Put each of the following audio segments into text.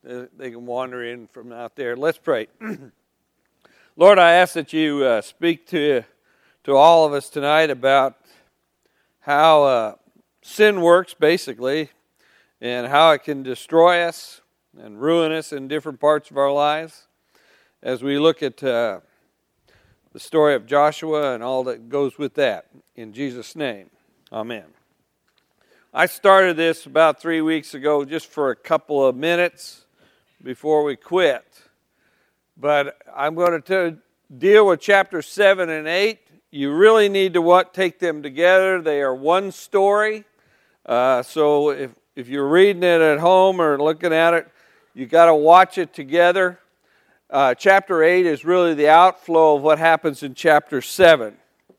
they can wander in from out there. Let's pray. Lord, I ask that you speak to all of us tonight about how sin works, basically, and how it can destroy us and ruin us in different parts of our lives. As we look at the story of Joshua and all that goes with that. In Jesus' name, amen. I started this about 3 weeks ago just for a couple of minutes before we quit. But I'm going to deal with chapter 7 and 8. You really need to take them together. They are one story. So if you're reading it at home or looking at it, you got to watch it together. Chapter 8 is really the outflow of what happens in chapter 7.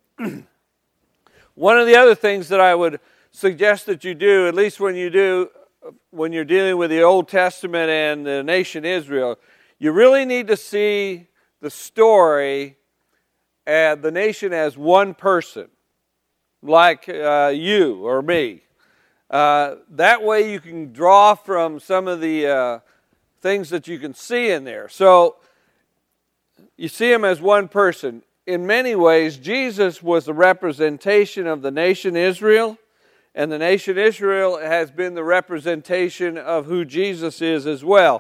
One of the other things that I would suggest that you do, at least when you're dealing with the Old Testament and the nation Israel, you really need to see the story and the nation as one person, like you or me. That way you can draw from some of the things that you can see in there. So you see him as one person. In many ways, Jesus was the representation of the nation Israel, and the nation Israel has been the representation of who Jesus is as well.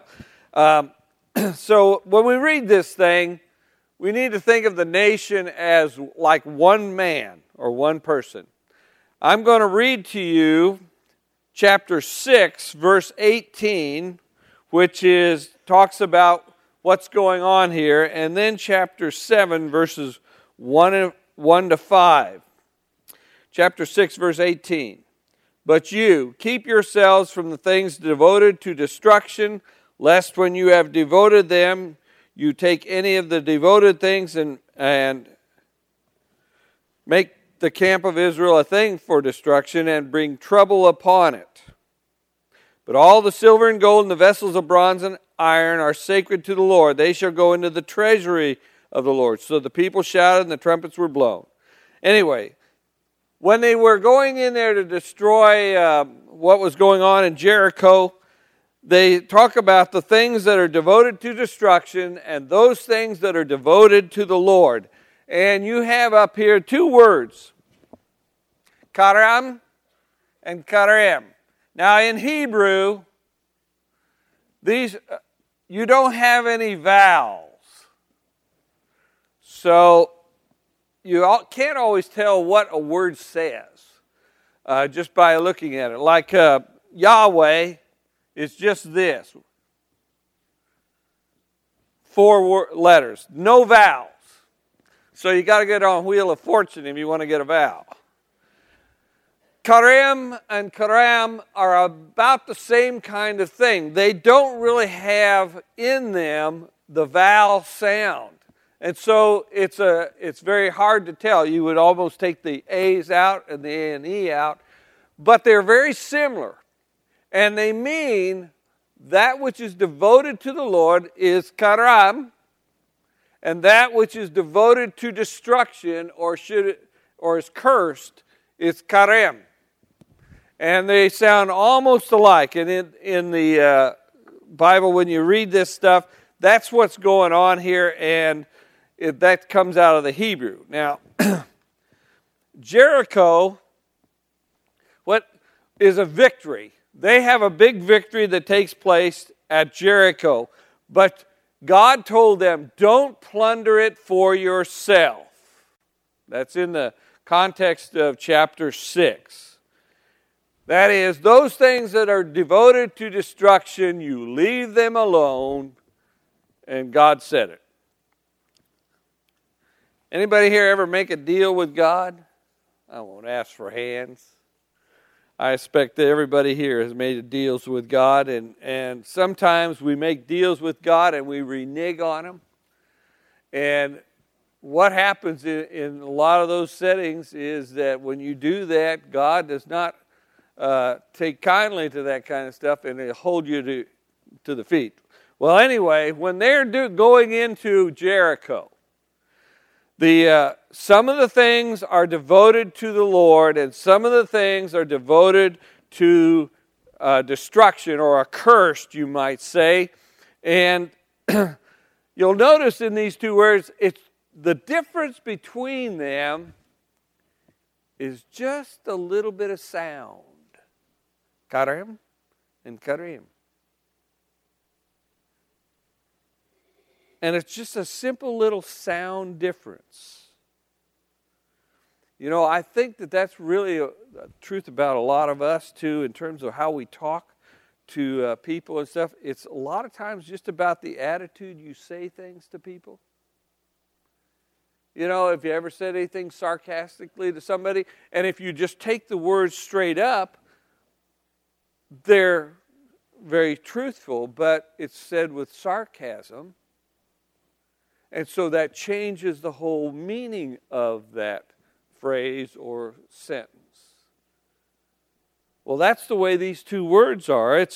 So when we read this thing, we need to think of the nation as like one man or one person. I'm going to read to you chapter 6, verse 18, which talks about what's going on here, and then chapter 7, verses 1 to 5. Chapter 6, verse 18. But you, keep yourselves from the things devoted to destruction, lest when you have devoted them, you take any of the devoted things and make the camp of Israel a thing for destruction and bring trouble upon it. But all the silver and gold and the vessels of bronze and iron are sacred to the Lord. They shall go into the treasury of the Lord. So the people shouted and the trumpets were blown. Anyway, when they were going in there to destroy what was going on in Jericho, they talk about the things that are devoted to destruction and those things that are devoted to the Lord. And you have up here two words, karam and karem. Now in Hebrew, these you don't have any vowels. So you can't always tell what a word says just by looking at it. Like Yahweh is just this. 4 letters. No vowels. So you got to get on Wheel of Fortune if you want to get a vowel. Karim and Karam are about the same kind of thing. They don't really have in them the vowel sound. And so it's very hard to tell. You would almost take the A's out and the A and E out. But they're very similar. And they mean that which is devoted to the Lord is karam, and that which is devoted to destruction or is cursed is karem. And they sound almost alike. And in the Bible, when you read this stuff, that's what's going on here, and that comes out of the Hebrew. Now, Jericho, what is a victory? They have a big victory that takes place at Jericho. But God told them, don't plunder it for yourself. That's in the context of chapter 6. That is, those things that are devoted to destruction, you leave them alone, and God said it. Anybody here ever make a deal with God? I won't ask for hands. I expect that everybody here has made deals with God, and sometimes we make deals with God and we renege on them. And what happens in a lot of those settings is that when you do that, God does not take kindly to that kind of stuff, and he'll hold you to the feet. Well, anyway, when they're going into Jericho, some of the things are devoted to the Lord, and some of the things are devoted to destruction, or accursed, you might say. And you'll notice in these two words, it's the difference between them is just a little bit of sound. Karim and Karim. And it's just a simple little sound difference. You know, I think that that's really a truth about a lot of us too, in terms of how we talk to people and stuff. It's a lot of times just about the attitude you say things to people. You know, if you ever said anything sarcastically to somebody, and if you just take the words straight up, they're very truthful, but it's said with sarcasm. And so that changes the whole meaning of that phrase or sentence. Well, that's the way these two words are. It's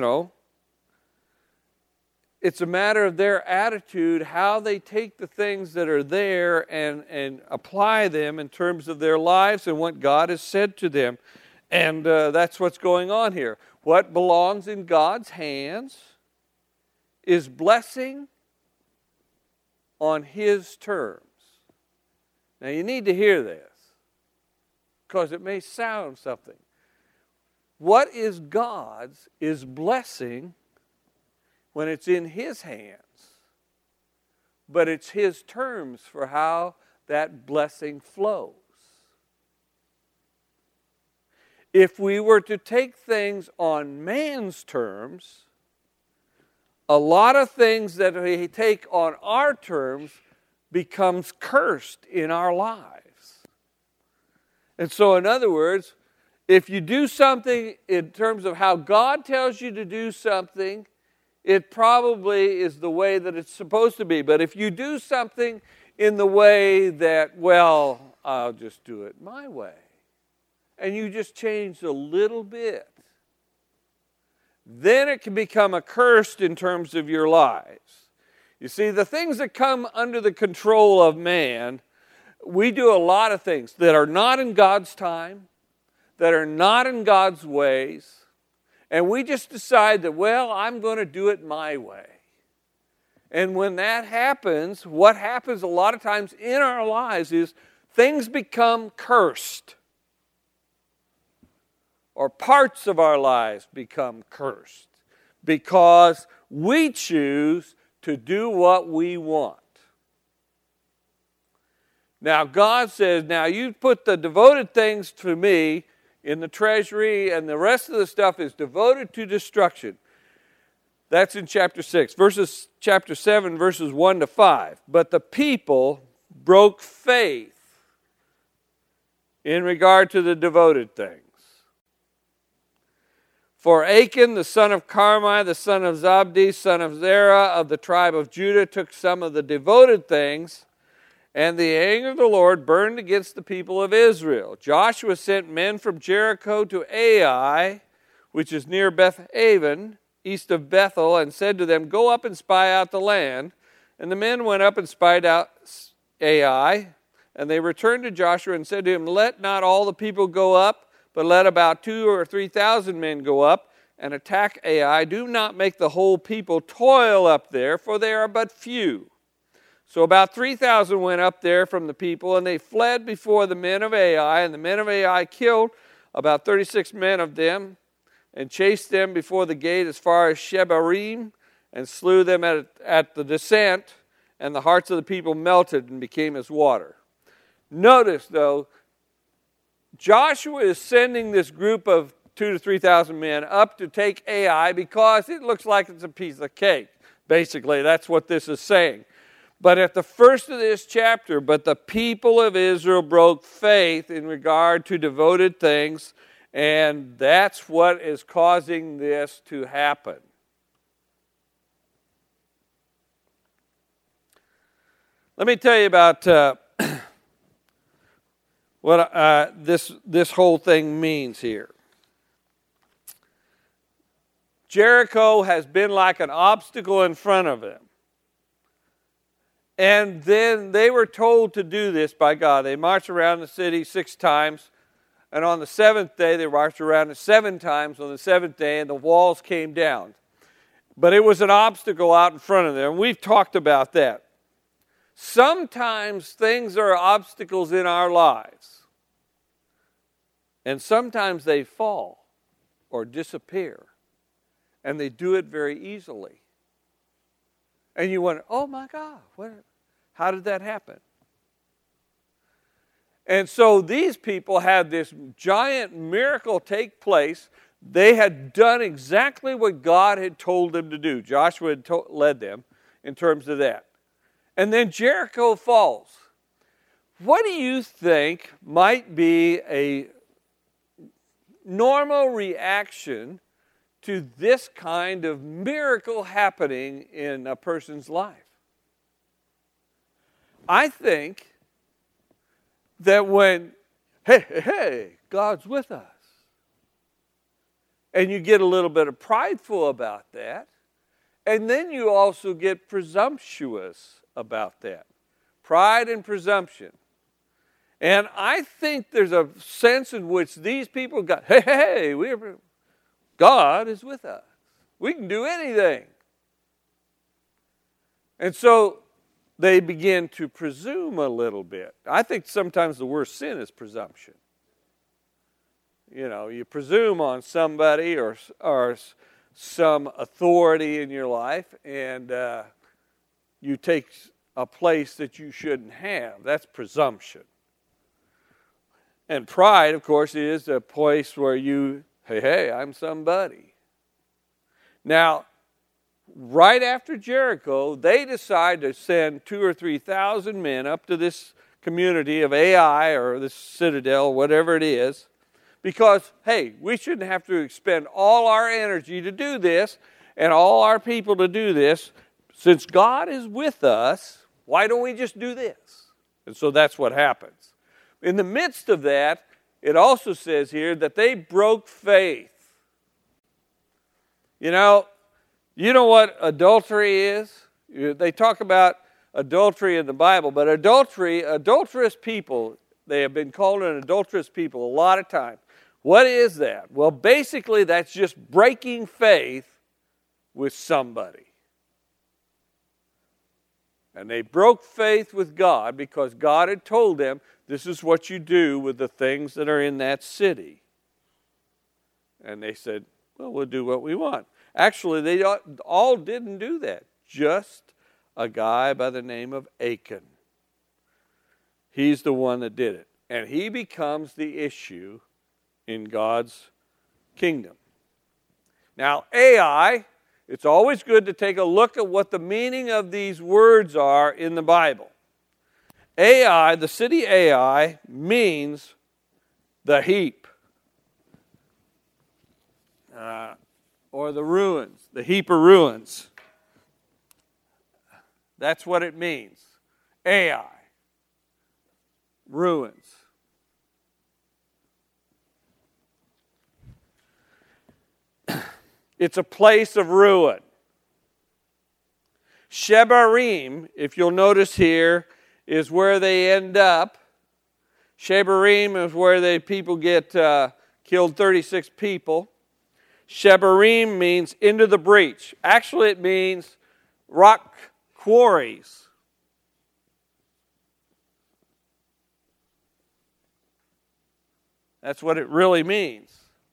a matter of their attitude, how they take the things that are there and apply them in terms of their lives and what God has said to them. And that's what's going on here. What belongs in God's hands is blessing on His terms. Now you need to hear this, because it may sound something. What is God's is blessing when it's in His hands, but it's His terms for how that blessing flows. If we were to take things on man's terms, a lot of things that we take on our terms becomes cursed in our lives. And so, in other words, if you do something in terms of how God tells you to do something, it probably is the way that it's supposed to be. But if you do something in the way that, well, I'll just do it my way, and you just change a little bit, then it can become accursed in terms of your lives. You see, the things that come under the control of man, we do a lot of things that are not in God's time, that are not in God's ways, and we just decide that, well, I'm going to do it my way. And when that happens, what happens a lot of times in our lives is things become cursed. Or parts of our lives become cursed because we choose to do what we want. Now God says, now you put the devoted things to me in the treasury, and the rest of the stuff is devoted to destruction. That's in chapter 6. Chapter 7, verses 1 to 5. But the people broke faith in regard to the devoted things. For Achan, the son of Carmi, the son of Zabdi, son of Zerah, of the tribe of Judah, took some of the devoted things, and the anger of the Lord burned against the people of Israel. Joshua sent men from Jericho to Ai, which is near Beth-aven, east of Bethel, and said to them, go up and spy out the land. And the men went up and spied out Ai, and they returned to Joshua and said to him, let not all the people go up, but let about 2,000 or 3,000 men go up and attack Ai. Do not make the whole people toil up there, for they are but few. So about 3,000 went up there from the people, and they fled before the men of Ai. And the men of Ai killed about 36 men of them, and chased them before the gate as far as Shebarim, and slew them at the descent. And the hearts of the people melted and became as water. Notice, though, Joshua is sending this group of 2,000 to 3,000 men up to take Ai because it looks like it's a piece of cake. Basically, that's what this is saying. But at the first of this chapter, but the people of Israel broke faith in regard to devoted things, and that's what is causing this to happen. Let me tell you about what this whole thing means here. Jericho has been like an obstacle in front of them. And then they were told to do this by God. They marched around the city 6 times, And on the seventh day, they marched around it 7 times on the seventh day, and the walls came down. But it was an obstacle out in front of them. We've talked about that. Sometimes things are obstacles in our lives. And sometimes they fall or disappear. And they do it very easily. And you wonder, oh my God, how did that happen? And so these people had this giant miracle take place. They had done exactly what God had told them to do. Joshua had led them in terms of that. And then Jericho falls. What do you think might be a normal reaction to this kind of miracle happening in a person's life? I think that when, hey, God's with us, and you get a little bit of prideful about that, and then you also get presumptuous about that. Pride and presumption. And I think there's a sense in which these people got, hey, God is with us. We can do anything. And so they begin to presume a little bit. I think sometimes the worst sin is presumption. You know, you presume on somebody or some authority in your life, and you take a place that you shouldn't have. That's presumption. And pride, of course, is a place where you, hey, I'm somebody. Now, right after Jericho, they decide to send 2,000 or 3,000 men up to this community of Ai, or this citadel, whatever it is, because, hey, we shouldn't have to expend all our energy to do this and all our people to do this. Since God is with us, why don't we just do this? And so that's what happens. In the midst of that, it also says here that they broke faith. You know what adultery is? They talk about adultery in the Bible, but adulterous people, they have been called an adulterous people a lot of times. What is that? Well, basically, that's just breaking faith with somebody. And they broke faith with God because God had told them, this is what you do with the things that are in that city. And they said, well, we'll do what we want. Actually, they all didn't do that. Just a guy by the name of Achan. He's the one that did it. And he becomes the issue in God's kingdom. Now, Ai, it's always good to take a look at what the meaning of these words are in the Bible. Ai, the city Ai, means the heap. Or the ruins, the heap of ruins. That's what it means. Ai. Ruins. It's a place of ruin. Shebarim, if you'll notice here, is where they end up. Shebarim is where the people get killed 36 people. Shebarim means into the breach. Actually, it means rock quarries. That's what it really means.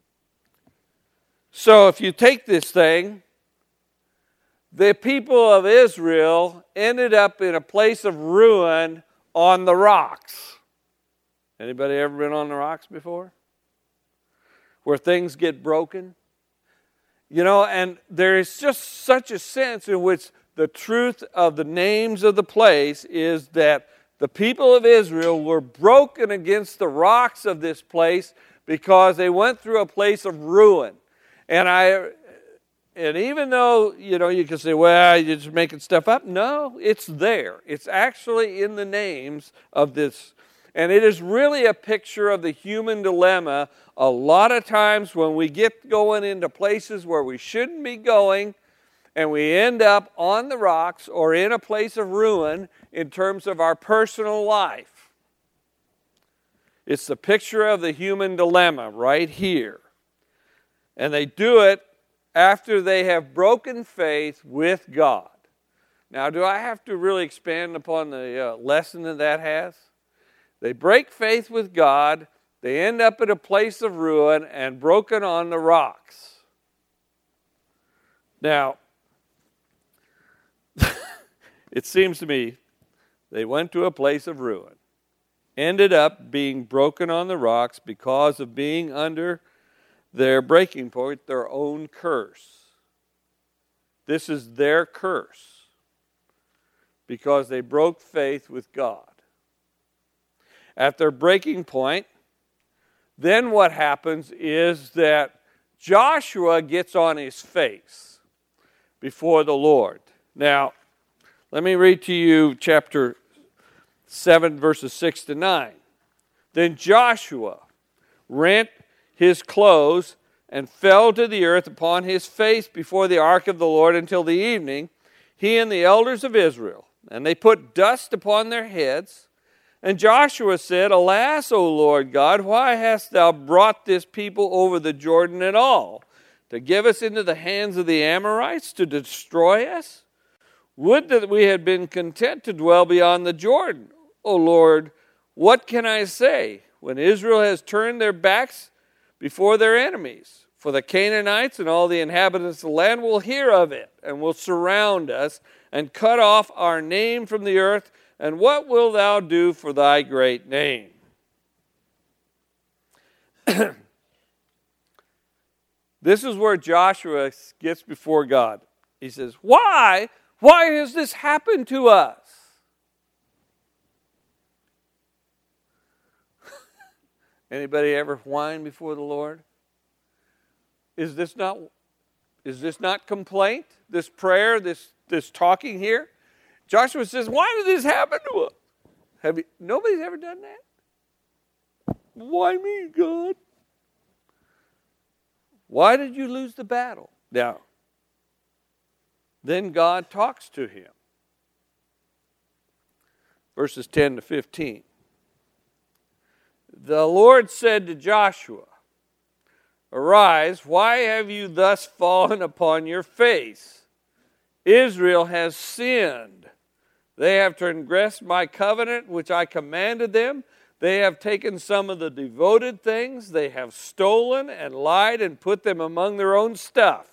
So if you take this thing, the people of Israel ended up in a place of ruin on the rocks. Anybody ever been on the rocks before? Where things get broken? You know, and there is just such a sense in which the truth of the names of the place is that the people of Israel were broken against the rocks of this place because they went through a place of ruin. And even though, you can say, well, you're just making stuff up. No, it's there. It's actually in the names of this. And it is really a picture of the human dilemma. A lot of times when we get going into places where we shouldn't be going, and we end up on the rocks or in a place of ruin in terms of our personal life. It's the picture of the human dilemma right here. And they do it after they have broken faith with God. Now, do I have to really expand upon the lesson that has? They break faith with God. They end up at a place of ruin and broken on the rocks. Now, it seems to me they went to a place of ruin, ended up being broken on the rocks because of being under their breaking point, their own curse. This is their curse because they broke faith with God. At their breaking point, then what happens is that Joshua gets on his face before the Lord. Now, let me read to you chapter 7, verses 6 to 9. Then Joshua rent his clothes and fell to the earth upon his face before the ark of the Lord until the evening, he and the elders of Israel. And they put dust upon their heads. And Joshua said, Alas, O Lord God, why hast thou brought this people over the Jordan at all? To give us into the hands of the Amorites to destroy us? Would that we had been content to dwell beyond the Jordan. O Lord, what can I say when Israel has turned their backs before their enemies? For the Canaanites and all the inhabitants of the land will hear of it and will surround us and cut off our name from the earth. And what wilt thou do for thy great name? This is where Joshua gets before God. He says, Why? Why has this happened to us? Anybody ever whine before the Lord? Is this not complaint? This prayer, this talking here? Joshua says, why did this happen to us? Nobody's ever done that? Why me, God? Why did you lose the battle? Now, then God talks to him. Verses 10 to 15. The Lord said to Joshua, Arise, why have you thus fallen upon your face? Israel has sinned. They have transgressed my covenant which I commanded them. They have taken some of the devoted things. They have stolen and lied and put them among their own stuff.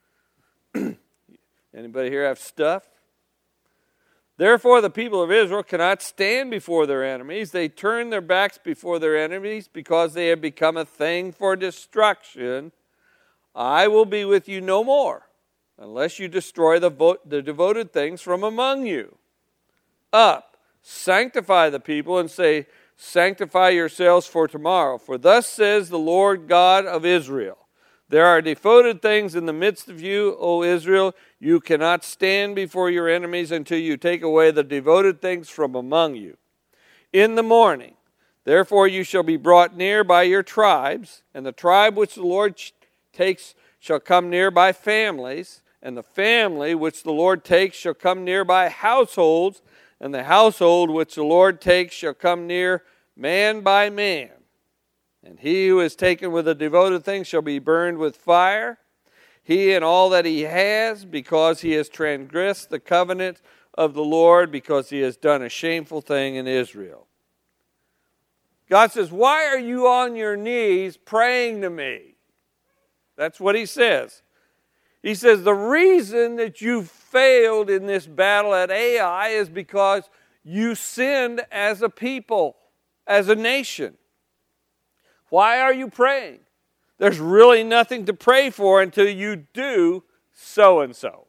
Anybody here have stuff? Therefore the people of Israel cannot stand before their enemies. They turn their backs before their enemies because they have become a thing for destruction. I will be with you no more unless you destroy the devoted things from among you. Up, sanctify the people and say, Sanctify yourselves for tomorrow. For thus says the Lord God of Israel, There are devoted things in the midst of you, O Israel. You cannot stand before your enemies until you take away the devoted things from among you. In the morning, therefore you shall be brought near by your tribes, and the tribe which the Lord takes shall come near by families, and the family which the Lord takes shall come near by households, and the household which the Lord takes shall come near man by man. And he who is taken with the devoted things shall be burned with fire, he and all that he has, because he has transgressed the covenant of the Lord, because he has done a shameful thing in Israel. God says, why are you on your knees praying to me? That's what he says. He says, the reason that you failed in this battle at Ai is because you sinned as a people, as a nation. Why are you praying? There's really nothing to pray for until you do so-and-so.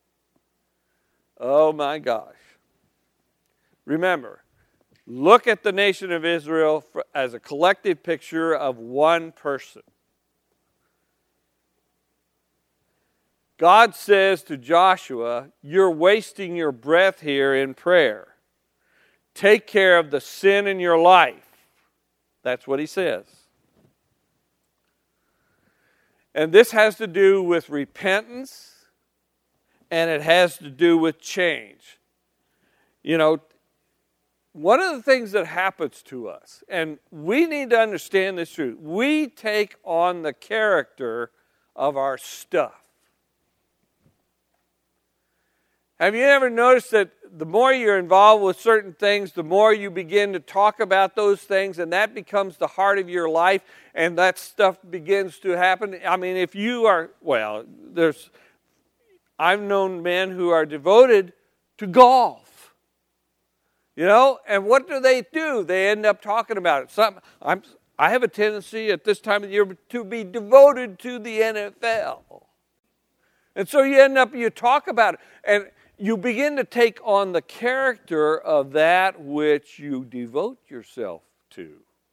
Oh my gosh. Remember, look at the nation of Israel as a collective picture of one person. God says to Joshua, you're wasting your breath here in prayer. Take care of the sin in your life. That's what he says. And this has to do with repentance, and it has to do with change. You know, one of the things that happens to us, and we need to understand this truth, we take on the character of our stuff. Have you ever noticed that the more you're involved with certain things, the more you begin to talk about those things, and that becomes the heart of your life, and that stuff begins to happen? I mean, if you are, I've known men who are devoted to golf. You know, and what do? They end up talking about it. I have a tendency at this time of the year to be devoted to the NFL. And so you talk about it, and you begin to take on the character of that which you devote yourself to.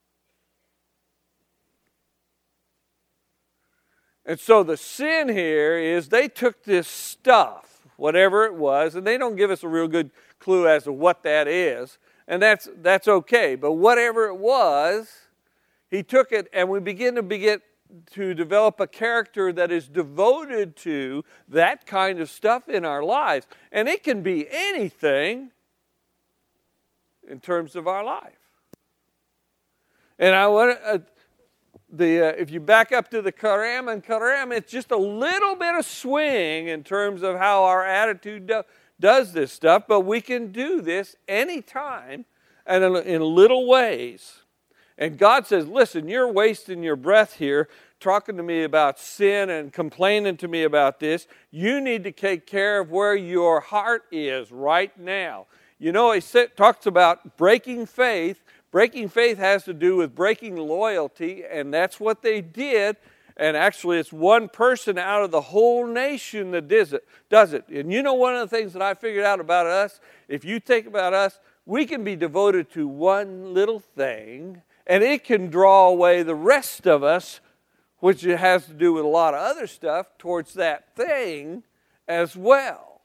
And so the sin here is they took this stuff, whatever it was, and they don't give us a real good clue as to what that is, and that's okay. But whatever it was, he took it, and we begin to develop a character that is devoted to that kind of stuff in our lives. And it can be anything in terms of our life. And I want if you back up to the Karam, it's just a little bit of swing in terms of how our attitude does this stuff, but we can do this anytime and in little ways. And God says, listen, you're wasting your breath here talking to me about sin and complaining to me about this. You need to take care of where your heart is right now. You know, he talks about breaking faith. Breaking faith has to do with breaking loyalty, and that's what they did. And actually, it's one person out of the whole nation that does it. And you know, one of the things that I figured out about us, if you think about us, we can be devoted to one little thing, and it can draw away the rest of us, which has to do with a lot of other stuff, towards that thing as well.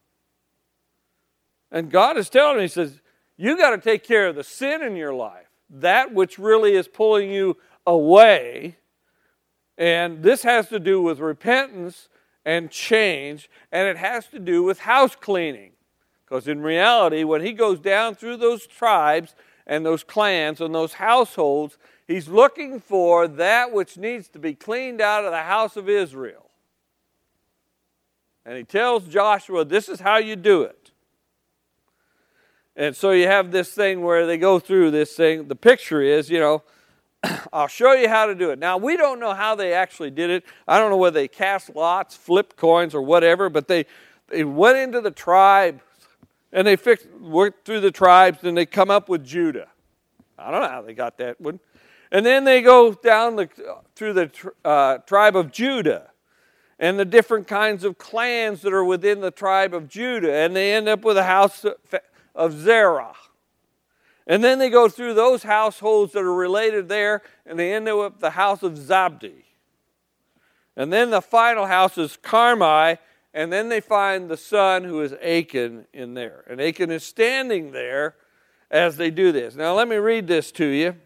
And God is telling me, he says, you got to take care of the sin in your life, that which really is pulling you away. And this has to do with repentance and change, and it has to do with house cleaning. Because in reality, when he goes down through those tribes and those clans and those households, he's looking for that which needs to be cleaned out of the house of Israel. And he tells Joshua, this is how you do it. And so you have this thing where they go through this thing. The picture is, I'll show you how to do it. Now, we don't know how they actually did it. I don't know whether they cast lots, flipped coins, or whatever, but they went into the tribe, and they worked through the tribes, and they come up with Judah. I don't know how they got that one. And then they go down through the tribe of Judah and the different kinds of clans that are within the tribe of Judah, and they end up with a house of Zerah. And then they go through those households that are related there, and they end up with the house of Zabdi. And then the final house is Carmi, and then they find the son who is Achan in there. And Achan is standing there as they do this. Now let me read this to you.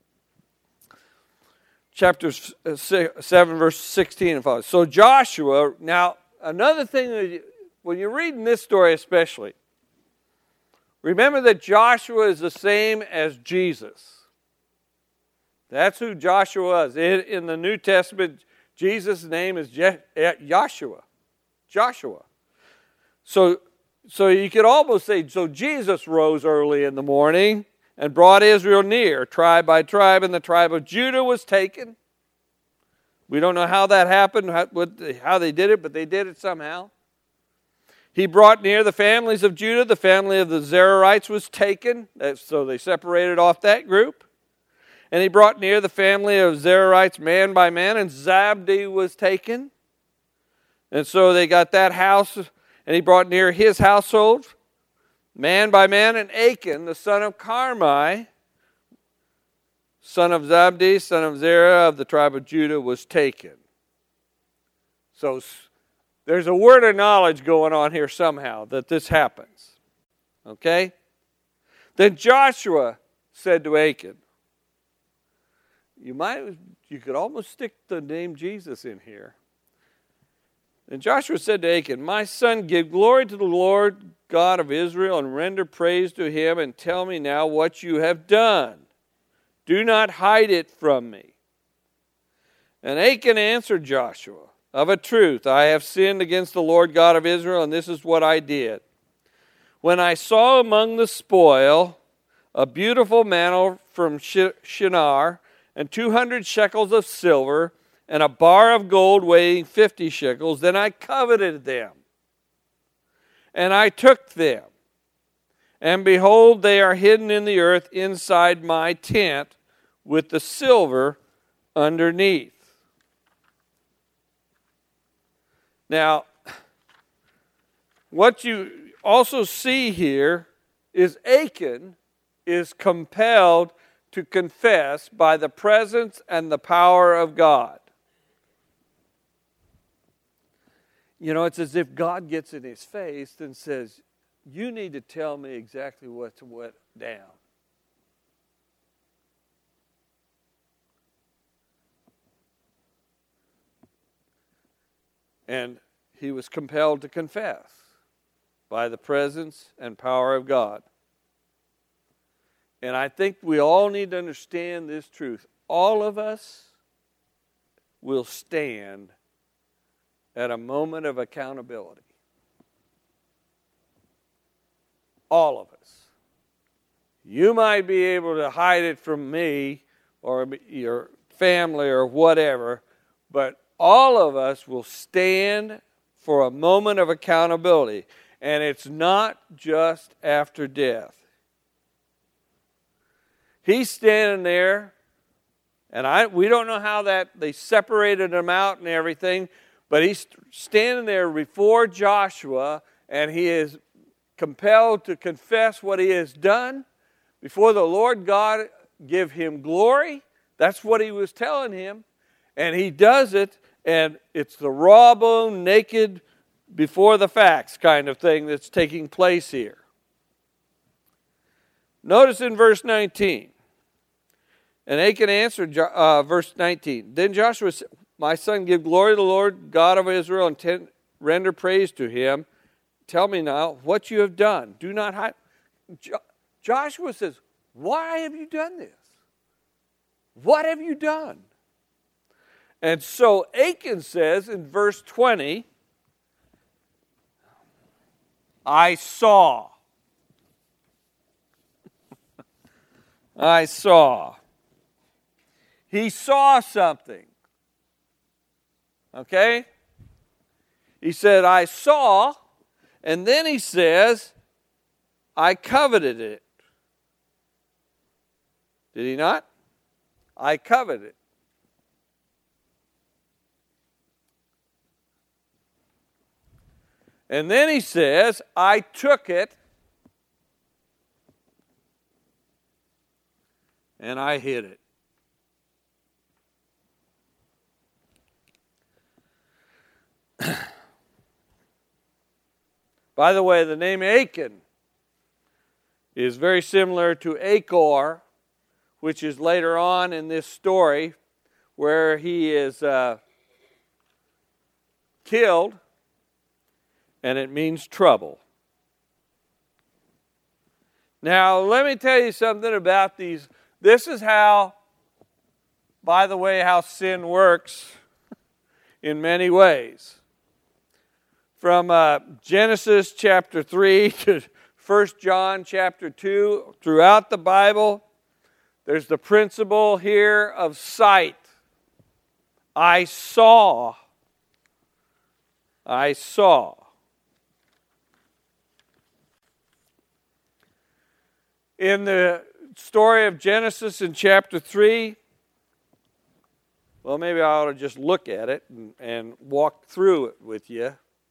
Chapter 7, verse 16 and following. So Joshua, now another thing, when you're reading this story especially, remember that Joshua is the same as Jesus. That's who Joshua was. In the New Testament, Jesus' name is Joshua. So you could almost say, so Jesus rose early in the morning and brought Israel near, tribe by tribe, and the tribe of Judah was taken. We don't know how that happened, how they did it, but they did it somehow. He brought near the families of Judah. The family of the Zerarites was taken, so they separated off that group. And he brought near the family of Zerarites man by man, and Zabdi was taken. And so they got that house, and he brought near his household, man by man, and Achan, the son of Carmi, son of Zabdi, son of Zerah of the tribe of Judah, was taken. So there's a word of knowledge going on here somehow that this happens. Okay? Then Joshua said to Achan, you could almost stick the name Jesus in here. And Joshua said to Achan, my son, give glory to the Lord God of Israel, and render praise to him, and tell me now what you have done. Do not hide it from me. And Achan answered Joshua, of a truth, I have sinned against the Lord God of Israel, and this is what I did. When I saw among the spoil a beautiful mantle from Shinar, and 200 shekels of silver, and a bar of gold weighing 50 shekels, then I coveted them. And I took them. And behold, they are hidden in the earth inside my tent, with the silver underneath. Now, what you also see here is Achan is compelled to confess by the presence and the power of God. You know, it's as if God gets in his face and says, you need to tell me exactly what's went down. And he was compelled to confess by the presence and power of God. And I think we all need to understand this truth. All of us will stand at a moment of accountability. All of us. You might be able to hide it from me or your family or whatever, but all of us will stand for a moment of accountability. And it's not just after death. He's standing there, and we don't know how that they separated him out and everything, but he's standing there before Joshua, and he is compelled to confess what he has done before the Lord God, give him glory. That's what he was telling him. And he does it, and it's the raw bone, naked, before the facts kind of thing that's taking place here. Notice in verse 19. And Achan answered, verse 19. Then Joshua said, my son, give glory to the Lord God of Israel, and render praise to him. Tell me now what you have done. Do not hide. Joshua says, why have you done this? What have you done? And so Achan says in verse 20, I saw. I saw. He saw something. Okay? He said, I saw, and then he says, I coveted it. Did he not? I coveted it. And then he says, I took it and I hid it. By the way, the name Achan is very similar to Achor, which is later on in this story where he is killed, and it means trouble. Now, let me tell you something about these. This is how, by the way, how sin works in many ways. From Genesis chapter 3 to 1 John chapter 2, throughout the Bible, there's the principle here of sight. I saw. I saw. In the story of Genesis in chapter 3, well, maybe I ought to just look at it and walk through it with you.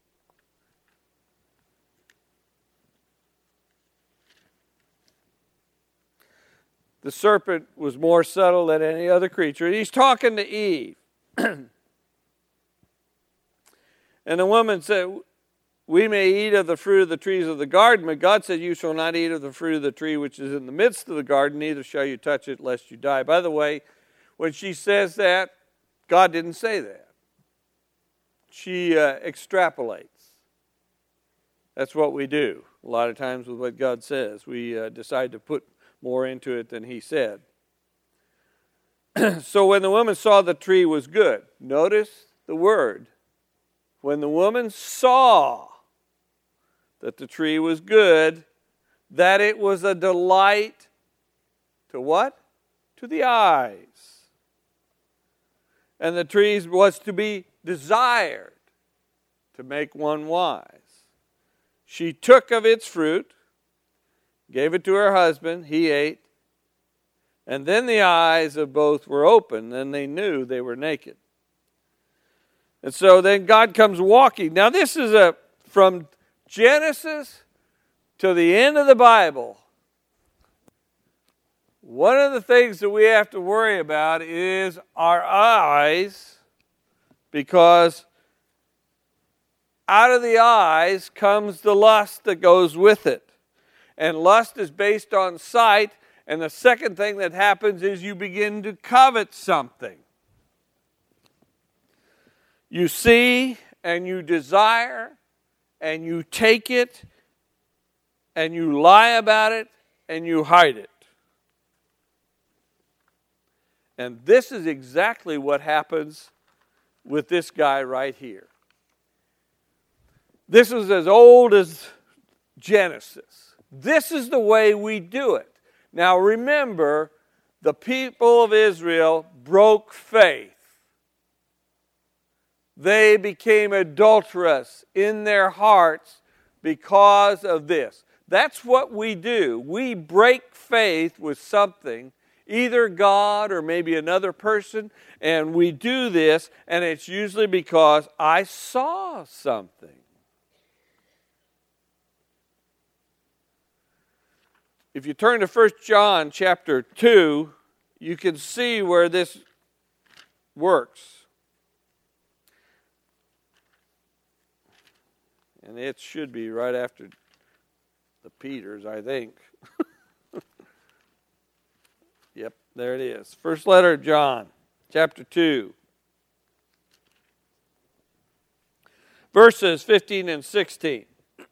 The serpent was more subtle than any other creature. He's talking to Eve. And the woman said, we may eat of the fruit of the trees of the garden, but God said, you shall not eat of the fruit of the tree which is in the midst of the garden, neither shall you touch it, lest you die. By the way, when she says that, God didn't say that. She extrapolates. That's what we do a lot of times with what God says. We decide to put more into it than He said. So when the woman saw the tree was good, notice the word. When the woman saw that the tree was good, that it was a delight to what? To the eyes. And the tree was to be desired to make one wise. She took of its fruit, gave it to her husband, he ate, and then the eyes of both were opened, and they knew they were naked. And so then God comes walking. Now this is from Genesis to the end of the Bible. One of the things that we have to worry about is our eyes, because out of the eyes comes the lust that goes with it. And lust is based on sight. And the second thing that happens is you begin to covet something. You see and you desire and you take it and you lie about it and you hide it. And this is exactly what happens with this guy right here. This is as old as Genesis. This is the way we do it. Now remember, the people of Israel broke faith. They became adulterous in their hearts because of this. That's what we do. We break faith with something, either God or maybe another person, and we do this, and it's usually because I saw something. If you turn to 1 John chapter 2, you can see where this works. And it should be right after the Peters, I think. Yep, there it is. First letter of John, chapter 2. Verses 15 and 16.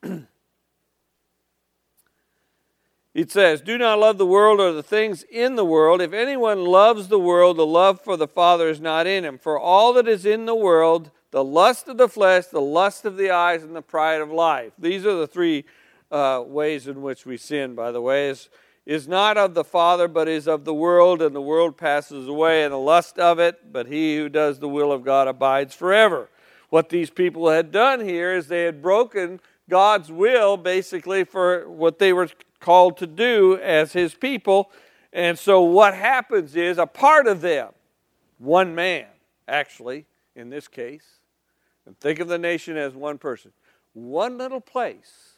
It says, "Do not love the world or the things in the world. If anyone loves the world, the love for the Father is not in him. For all that is in the world, the lust of the flesh, the lust of the eyes, and the pride of life." These are the three ways in which we sin, by the way. Is not of the Father, but is of the world, and the world passes away, and the lust of it, but he who does the will of God abides forever. What these people had done here is they had broken God's will, basically, for what they were called to do as His people. And so what happens is a part of them, one man, actually, in this case, and think of the nation as one person, one little place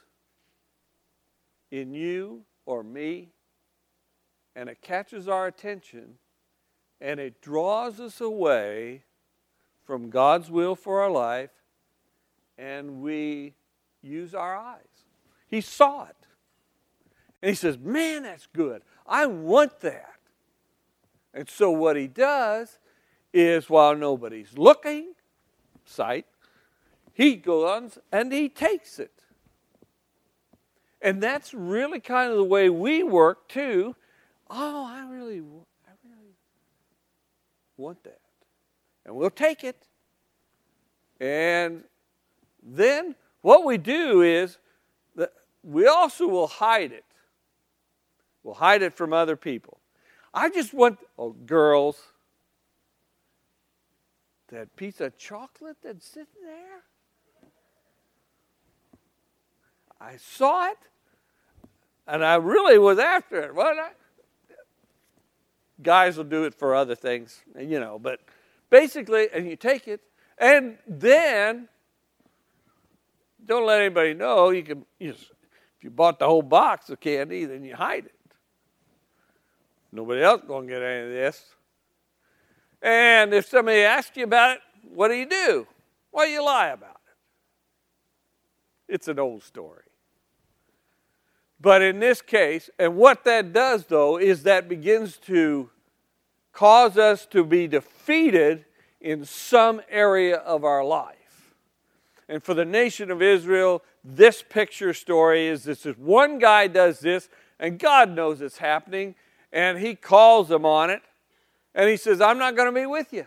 in you or me, and it catches our attention, and it draws us away from God's will for our life, and we use our eyes. He saw it. And he says, man, that's good. I want that. And so what he does is, while nobody's looking, sight, he goes and he takes it. And that's really kind of the way we work too. Oh, I really want that. And we'll take it. And then what we do is that we also will hide it. We'll hide it from other people. I just want, girls, that piece of chocolate that's sitting there. I saw it, and I really was after it. Guys will do it for other things, but basically, and you take it, and then don't let anybody know. If you bought the whole box of candy, then you hide it. Nobody else is going to get any of this. And if somebody asks you about it, what do? Well, you lie about it. It's an old story. But in this case, and what that does, though, is that begins to cause us to be defeated in some area of our life. And for the nation of Israel, this picture story is this one guy does this, and God knows it's happening, and he calls them on it, and he says, I'm not going to be with you.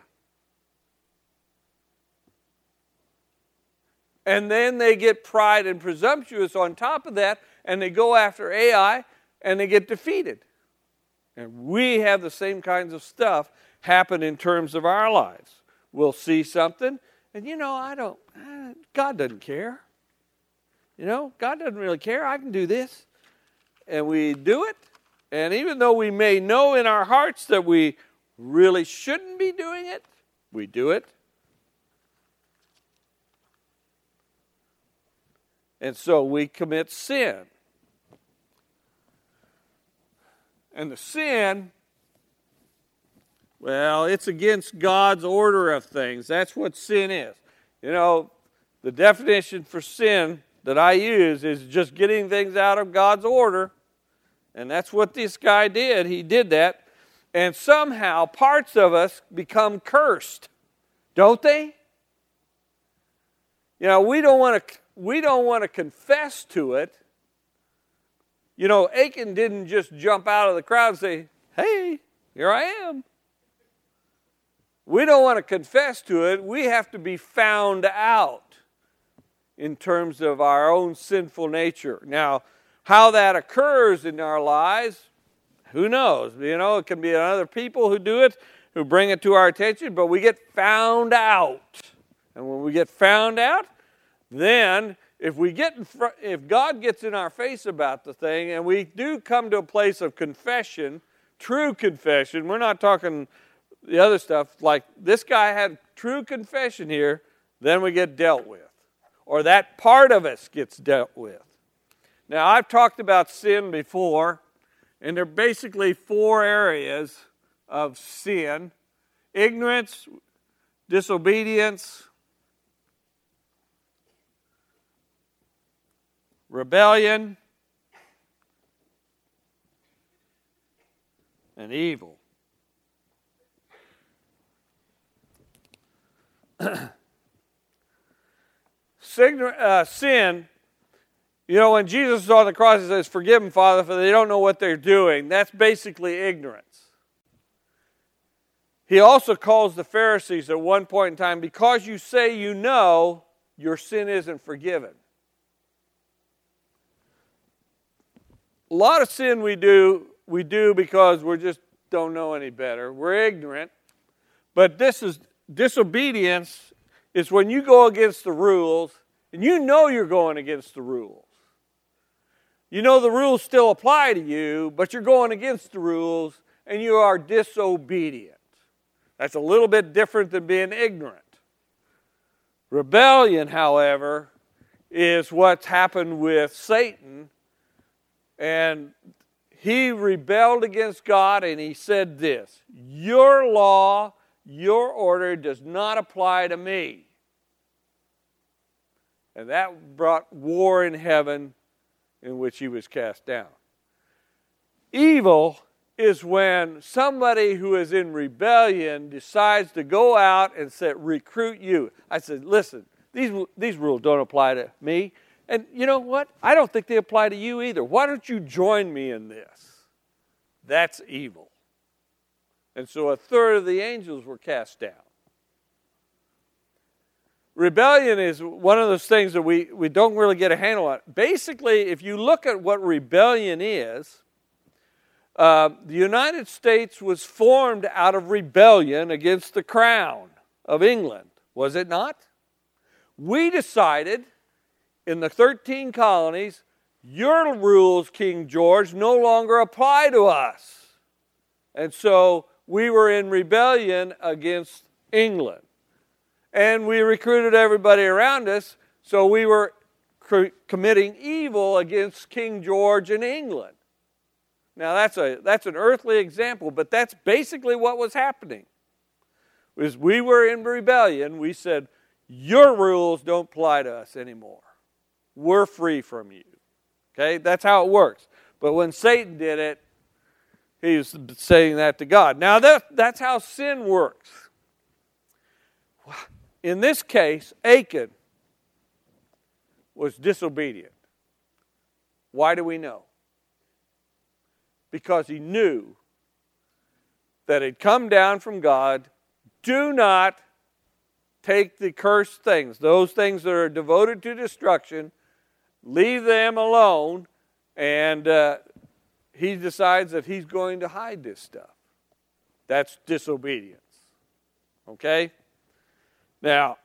And then they get pride and presumptuous on top of that, and they go after Ai, and they get defeated. And we have the same kinds of stuff happen in terms of our lives. We'll see something, and God doesn't care. God doesn't really care. I can do this. And we do it, and even though we may know in our hearts that we really shouldn't be doing it, we do it. And so we commit sin. And the sin, well, it's against God's order of things. That's what sin is. The definition for sin that I use is just getting things out of God's order. And that's what this guy did. He did that. And somehow parts of us become cursed, don't they? We don't want to confess to it. Achan didn't just jump out of the crowd and say, hey, here I am. We don't want to confess to it. We have to be found out in terms of our own sinful nature. Now, how that occurs in our lives, who knows? It can be other people who do it, who bring it to our attention, but we get found out. And when we get found out, then if God gets in our face about the thing, and we do come to a place of confession, true confession, we're not talking the other stuff, like this guy had true confession here, then we get dealt with. Or that part of us gets dealt with. Now, I've talked about sin before, and there are basically 4 areas of sin: ignorance, disobedience, rebellion, and evil. Sin, when Jesus is on the cross, he says, forgive them, Father, for they don't know what they're doing. That's basically ignorance. He also calls the Pharisees at one point in time, because you say you know, your sin isn't forgiven. A lot of sin we do because we just don't know any better. We're ignorant. But disobedience is when you go against the rules, and you know you're going against the rules. The rules still apply to you, but you're going against the rules, and you are disobedient. That's a little bit different than being ignorant. Rebellion, however, is what's happened with Satan. And he rebelled against God, and he said this: your law, your order does not apply to me. And that brought war in heaven, in which he was cast down. Evil is when somebody who is in rebellion decides to go out and recruit you. I said, listen, these rules don't apply to me. And you know what? I don't think they apply to you either. Why don't you join me in this? That's evil. And so 1/3 of the angels were cast down. Rebellion is one of those things that we don't really get a handle on. Basically, if you look at what rebellion is, the United States was formed out of rebellion against the crown of England, was it not? We decided in the 13 colonies, your rules, King George, no longer apply to us. And so we were in rebellion against England. And we recruited everybody around us, so we were committing evil against King George in England. Now that's an earthly example, but that's basically what was happening. As we were in rebellion, we said, your rules don't apply to us anymore. We're free from you. Okay, that's how it works. But when Satan did it, he was saying that to God. Now that's how sin works. In this case, Achan was disobedient. Why do we know? Because he knew that it had come down from God. Do not take the cursed things, those things that are devoted to destruction, leave them alone, and he decides that he's going to hide this stuff. That's disobedience. Okay? Now,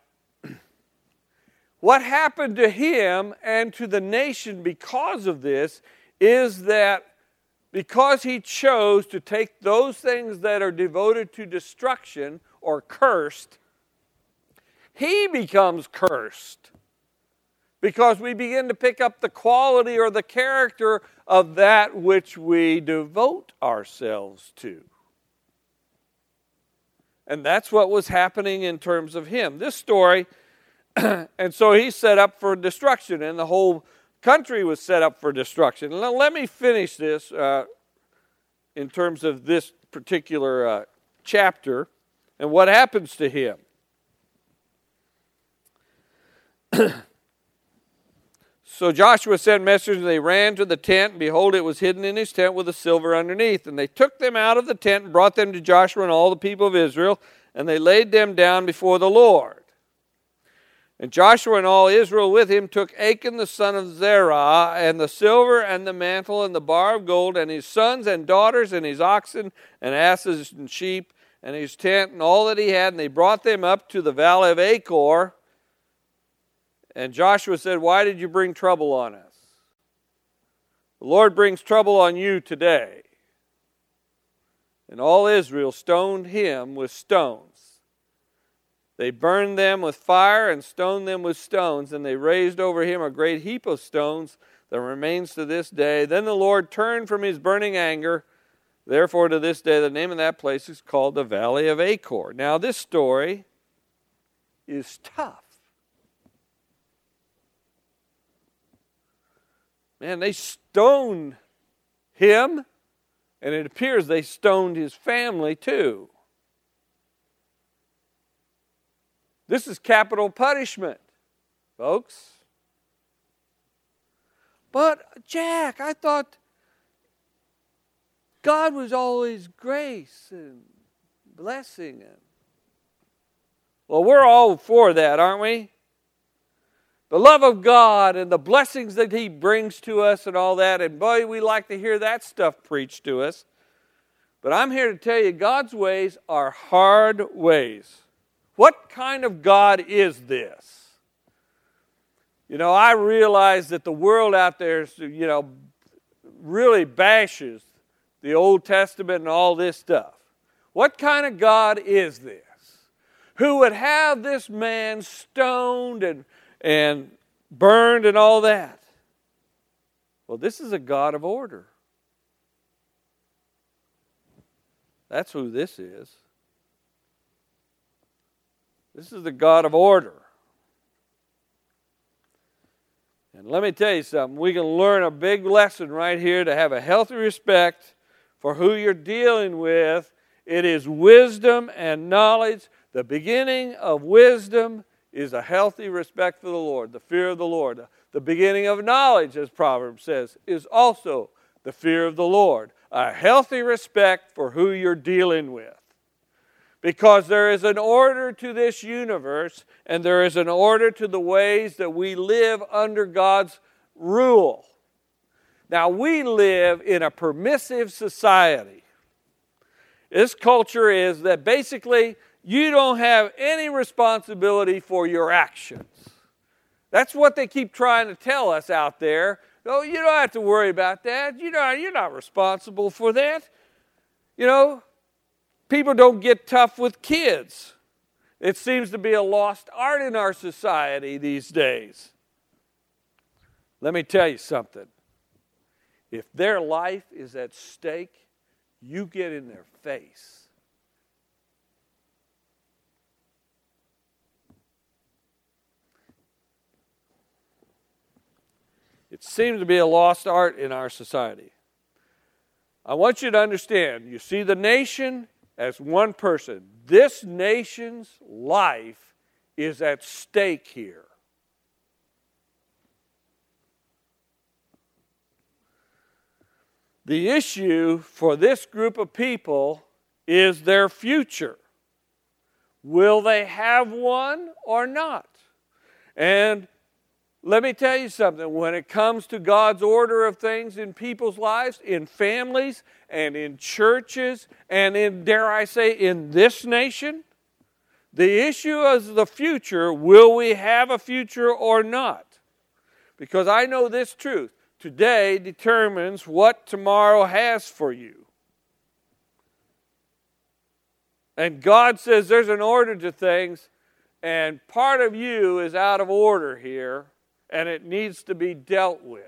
what happened to him and to the nation because of this is that because he chose to take those things that are devoted to destruction or cursed, he becomes cursed. Because we begin to pick up the quality or the character of that which we devote ourselves to. And that's what was happening in terms of him. This story, and so he's set up for destruction, and the whole country was set up for destruction. Now, let me finish this in terms of this particular chapter and what happens to him. So Joshua sent messengers, and they ran to the tent, and behold, it was hidden in his tent with a silver underneath. And they took them out of the tent and brought them to Joshua and all the people of Israel, and they laid them down before the Lord. And Joshua and all Israel with him took Achan the son of Zerah, and the silver and the mantle and the bar of gold, and his sons and daughters, and his oxen and asses and sheep, and his tent, and all that he had, and they brought them up to the valley of Achor. And Joshua said, "Why did you bring trouble on us? The Lord brings trouble on you today." And all Israel stoned him with stones. They burned them with fire and stoned them with stones, and they raised over him a great heap of stones that remains to this day. Then the Lord turned from his burning anger. Therefore, to this day, the name of that place is called the Valley of Achor. Now, this story is tough. Man, they stoned him, and it appears they stoned his family too. This is capital punishment, folks. But, Jack, I thought God was always grace and blessing. Well, we're all for that, aren't we? The love of God and the blessings that he brings to us and all that. And boy, we like to hear that stuff preached to us. But I'm here to tell you, God's ways are hard ways. What kind of God is this? You know, I realize that the world out there, really bashes the Old Testament and all this stuff. What kind of God is this? Who would have this man stoned and burned and all that? Well, this is a God of order. That's who this is. This is the God of order. And let me tell you something. We can learn a big lesson right here to have a healthy respect for who you're dealing with. It is wisdom and knowledge. The beginning of wisdom is a healthy respect for the Lord, the fear of the Lord. The beginning of knowledge, as Proverbs says, is also the fear of the Lord. A healthy respect for who you're dealing with. Because there is an order to this universe, and there is an order to the ways that we live under God's rule. Now, we live in a permissive society. This culture is that basically you don't have any responsibility for your actions. That's what they keep trying to tell us out there. Oh, you don't have to worry about that. You're not responsible for that. People don't get tough with kids. It seems to be a lost art in our society these days. Let me tell you something. If their life is at stake, you get in their face. It seems to be a lost art in our society. I want you to understand, you see the nation as one person. This nation's life is at stake here. The issue for this group of people is their future. Will they have one or not? And let me tell you something. When it comes to God's order of things in people's lives, in families, and in churches, and in, dare I say, in this nation, the issue is the future. Will we have a future or not? Because I know this truth. Today determines what tomorrow has for you. And God says there's an order to things, and part of you is out of order here, and it needs to be dealt with.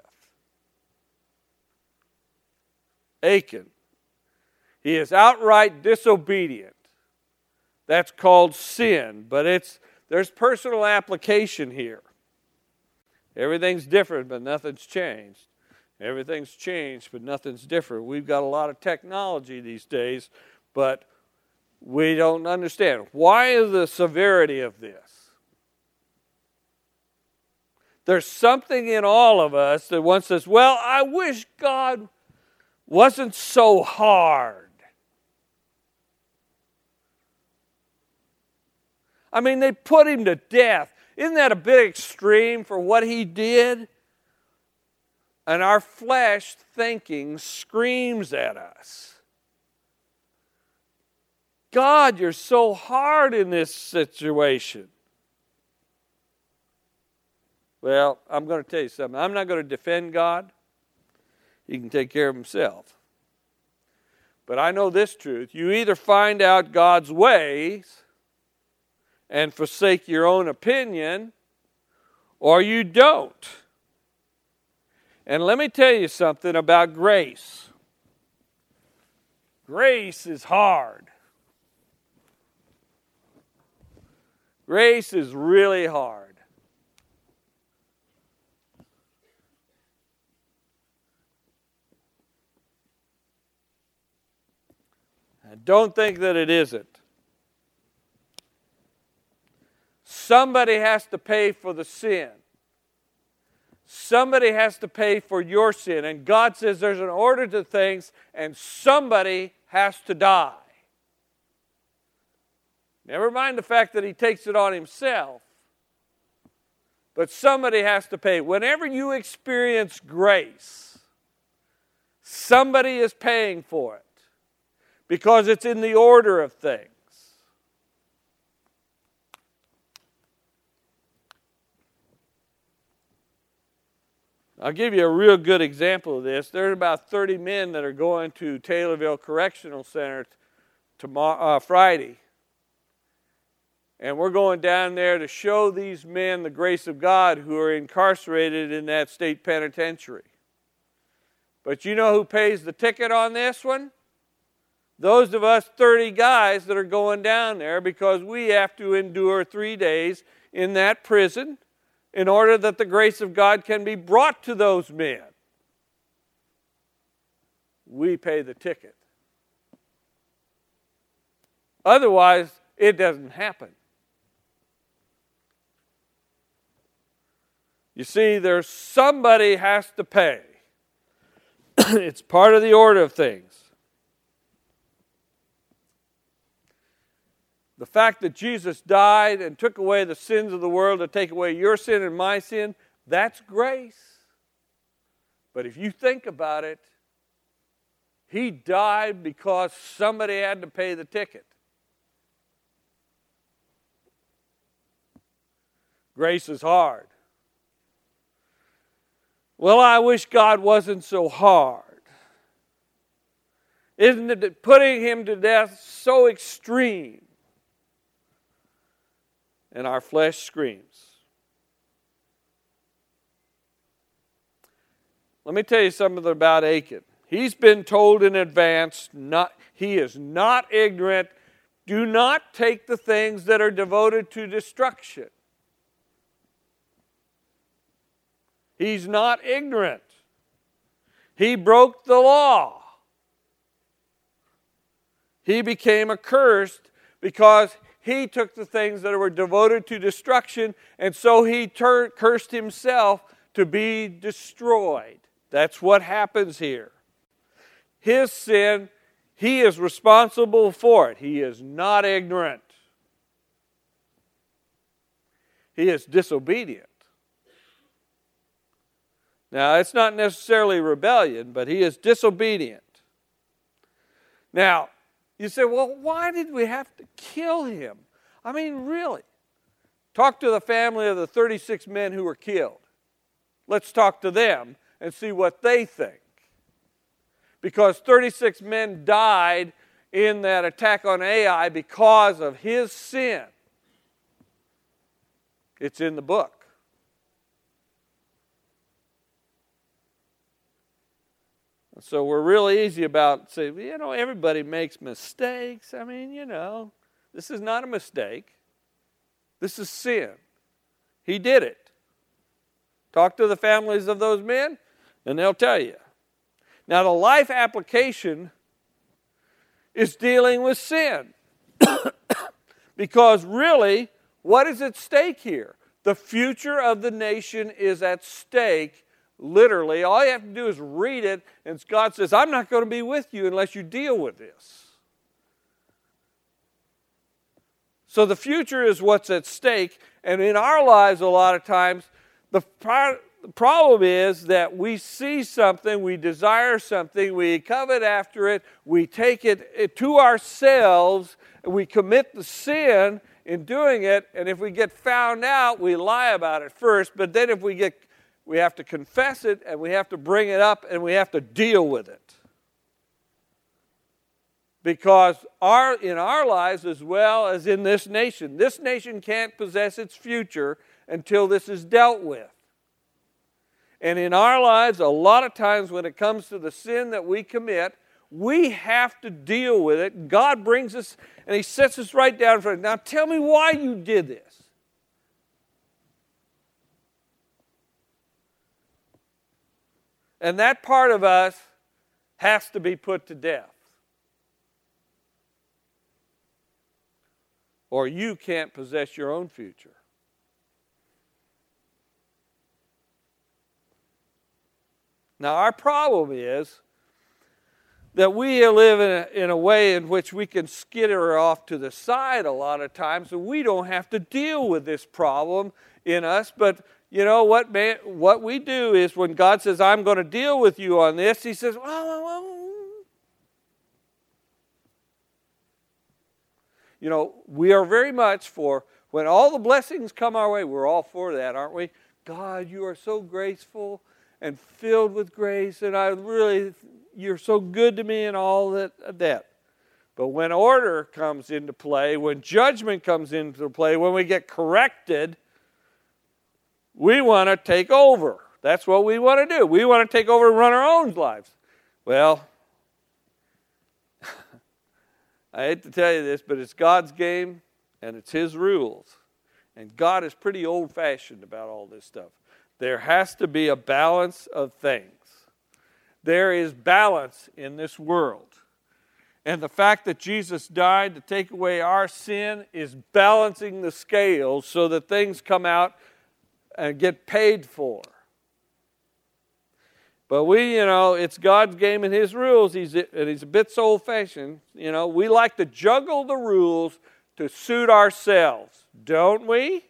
Achan. He is outright disobedient. That's called sin, but there's personal application here. Everything's different, but nothing's changed. Everything's changed, but nothing's different. We've got a lot of technology these days, but we don't understand. Why is the severity of this? There's something in all of us that wants us, well, I wish God wasn't so hard. I mean, they put him to death. Isn't that a bit extreme for what he did? And our flesh thinking screams at us. God, you're so hard in this situation. Well, I'm going to tell you something. I'm not going to defend God. He can take care of himself. But I know this truth. You either find out God's ways and forsake your own opinion, or you don't. And let me tell you something about grace. Grace is hard. Grace is really hard. And don't think that it isn't. Somebody has to pay for the sin. Somebody has to pay for your sin. And God says there's an order to things, and somebody has to die. Never mind the fact that he takes it on himself. But somebody has to pay. Whenever you experience grace, somebody is paying for it. Because it's in the order of things. I'll give you a real good example of this. There are about 30 men that are going to Taylorville Correctional Center tomorrow, Friday. And we're going down there to show these men the grace of God who are incarcerated in that state penitentiary. But you know who pays the ticket on this one? Those of us 30 guys that are going down there, because we have to endure 3 days in that prison in order that the grace of God can be brought to those men. We pay the ticket. Otherwise, it doesn't happen. You see, there's somebody has to pay. It's part of the order of things. The fact that Jesus died and took away the sins of the world to take away your sin and my sin, that's grace. But if you think about it, he died because somebody had to pay the ticket. Grace is hard. Well, I wish God wasn't so hard. Isn't it putting him to death so extreme? And our flesh screams. Let me tell you something about Achan. He's been told in advance, he is not ignorant. Do not take the things that are devoted to destruction. He's not ignorant. He broke the law. He became accursed because he took the things that were devoted to destruction, and so he cursed himself to be destroyed. That's what happens here. his sin, he is responsible for it. He is not ignorant. He is disobedient. Now, it's not necessarily rebellion, but he is disobedient. Now, you say, well, why did we have to kill him? I mean, really. Talk to the family of the 36 men who were killed. Let's talk to them and see what they think. Because 36 men died in that attack on Ai because of his sin. It's in the book. So we're really easy about saying, everybody makes mistakes. I mean, this is not a mistake. This is sin. He did it. Talk to the families of those men, and they'll tell you. Now, the life application is dealing with sin. Because really, what is at stake here? The future of the nation is at stake, literally. All you have to do is read it, and God says, I'm not going to be with you unless you deal with this. So the future is what's at stake, and in our lives a lot of times, the problem is that we see something, we desire something, we covet after it, we take it to ourselves, and we commit the sin in doing it, and if we get found out, we lie about it first, but then we have to confess it, and we have to bring it up, and we have to deal with it. Because in our lives as well as in this nation can't possess its future until this is dealt with. And in our lives, a lot of times when it comes to the sin that we commit, we have to deal with it. God brings us and He sets us right down in front. Now tell me why you did this. And that part of us has to be put to death. Or you can't possess your own future. Now, our problem is that we live in a way in which we can skitter off to the side a lot of times, and we don't have to deal with this problem in us. But you know what, man? What we do is when God says, I'm going to deal with you on this, He says, we are very much for, when all the blessings come our way, we're all for that, aren't we? God, you are so graceful and filled with grace, and you're so good to me and all that. But when order comes into play, when judgment comes into play, when we get corrected, we want to take over. That's what we want to do. We want to take over and run our own lives. Well, I hate to tell you this, but it's God's game and it's His rules. And God is pretty old-fashioned about all this stuff. There has to be a balance of things. There is balance in this world. And the fact that Jesus died to take away our sin is balancing the scales so that things come out and get paid for. But it's God's game and His rules. He's a bit old-fashioned. We like to juggle the rules to suit ourselves, don't we?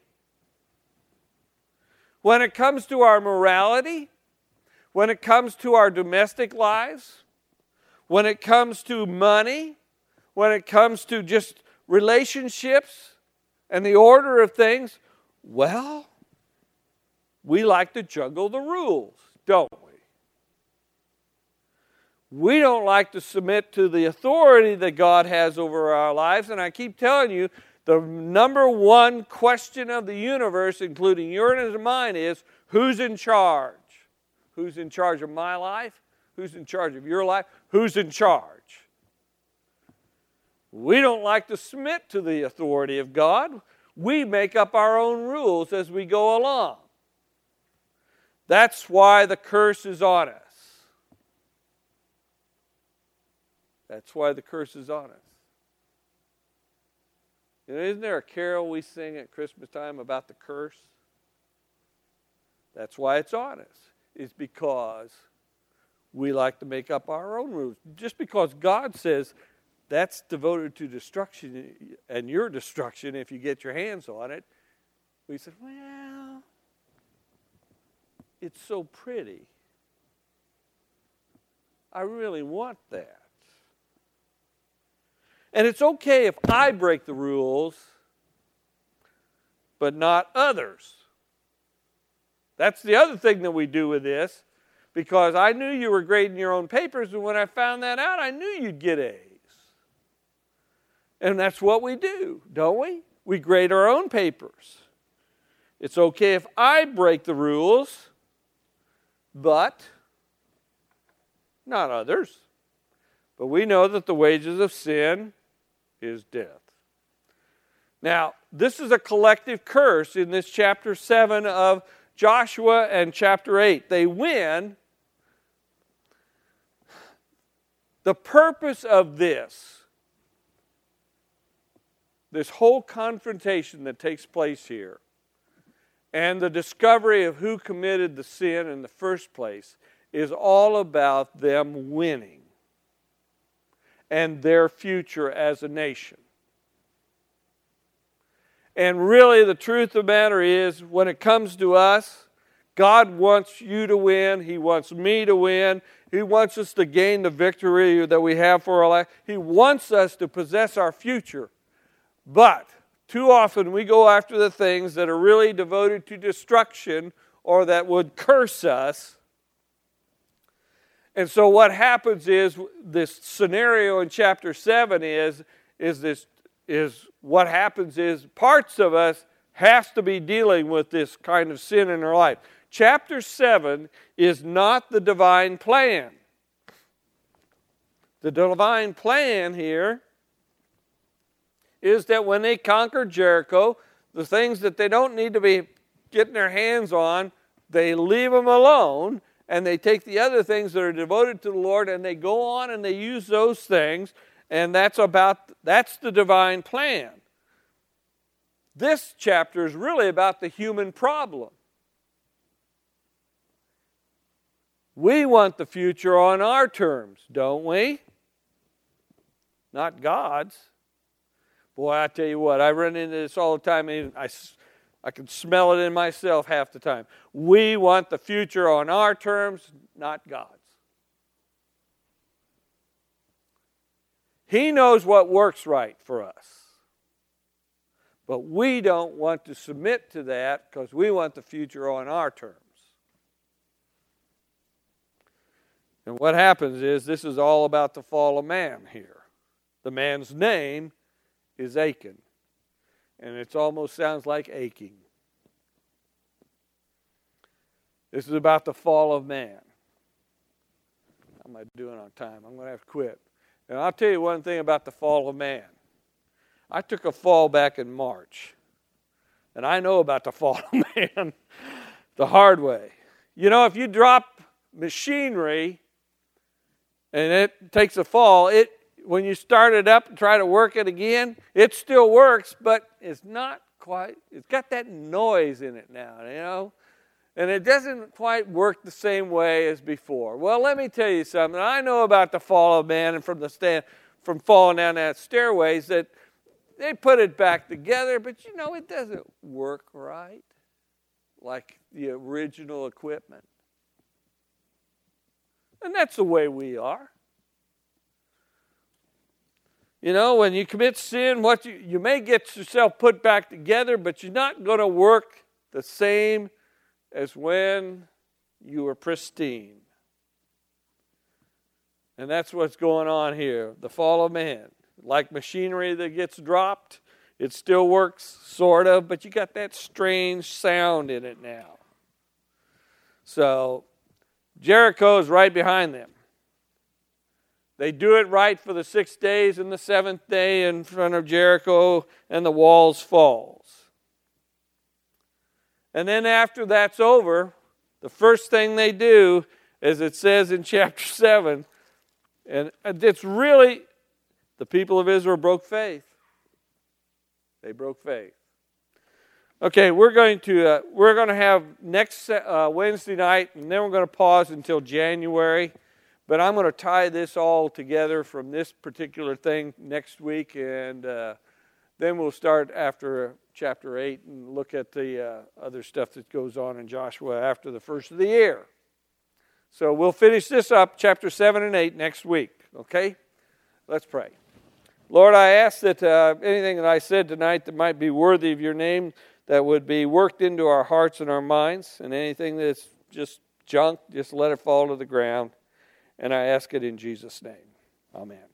When it comes to our morality, when it comes to our domestic lives, when it comes to money, when it comes to just relationships and the order of things, we like to juggle the rules, don't we? We don't like to submit to the authority that God has over our lives. And I keep telling you, the number one question of the universe, including yours and mine, is who's in charge? Who's in charge of my life? Who's in charge of your life? Who's in charge? We don't like to submit to the authority of God. We make up our own rules as we go along. That's why the curse is on us. That's why the curse is on us. Isn't there a carol we sing at Christmas time about the curse? That's why it's on us. It's because we like to make up our own rules. Just because God says that's devoted to destruction and your destruction if you get your hands on it, we said, well, it's so pretty. I really want that. And it's okay if I break the rules, but not others. That's the other thing that we do with this, because I knew you were grading your own papers, and when I found that out, I knew you'd get A's. And that's what we do, don't we? We grade our own papers. It's okay if I break the rules, but not others. But we know that the wages of sin is death. Now, this is a collective curse in this chapter 7 of Joshua and chapter 8. They win. The purpose of this whole confrontation that takes place here, and the discovery of who committed the sin in the first place, is all about them winning and their future as a nation. And really, the truth of the matter is, when it comes to us, God wants you to win. He wants me to win. He wants us to gain the victory that we have for our life. He wants us to possess our future. But too often we go after the things that are really devoted to destruction or that would curse us. And so what happens is, this scenario in chapter 7 what happens is parts of us have to be dealing with this kind of sin in our life. Chapter 7 is not the divine plan. The divine plan here is that when they conquer Jericho, the things that they don't need to be getting their hands on, they leave them alone, and they take the other things that are devoted to the Lord, and they go on and they use those things, and that's the divine plan. This chapter is really about the human problem. We want the future on our terms, don't we? Not God's. Boy, I tell you what, I run into this all the time, and I can smell it in myself half the time. We want the future on our terms, not God's. He knows what works right for us. But we don't want to submit to that because we want the future on our terms. And what happens is, this is all about the fall of man here. The man's name is Achan. And it almost sounds like aching. This is about the fall of man. How am I doing on time? I'm going to have to quit. And I'll tell you one thing about the fall of man. I took a fall back in March. And I know about the fall of man the hard way. You know, if you drop machinery and it takes a fall, when you start it up and try to work it again, it still works, but it's not quite, it's got that noise in it now, you know? And it doesn't quite work the same way as before. Well, let me tell you something. I know about the fall of man, and from falling down that stairways, that they put it back together, but you know, it doesn't work right like the original equipment. And that's the way we are. You know, when you commit sin, you may get yourself put back together, but you're not going to work the same as when you were pristine. And that's what's going on here, the fall of man. Like machinery that gets dropped, it still works, sort of, but you got that strange sound in it now. So, Jericho is right behind them. They do it right for the 6 days, and the 7th day in front of Jericho, and the walls falls. And then after that's over, the first thing they do, as it says in chapter 7, and it's really, the people of Israel broke faith. They broke faith. Okay, we're going to have next Wednesday night, and then we're going to pause until January. But I'm going to tie this all together from this particular thing next week, and then we'll start after chapter 8 and look at the other stuff that goes on in Joshua after the first of the year. So we'll finish this up, chapter 7 and 8, next week, okay? Let's pray. Lord, I ask that anything that I said tonight that might be worthy of your name, that would be worked into our hearts and our minds, and anything that's just junk, just let it fall to the ground. And I ask it in Jesus' name. Amen.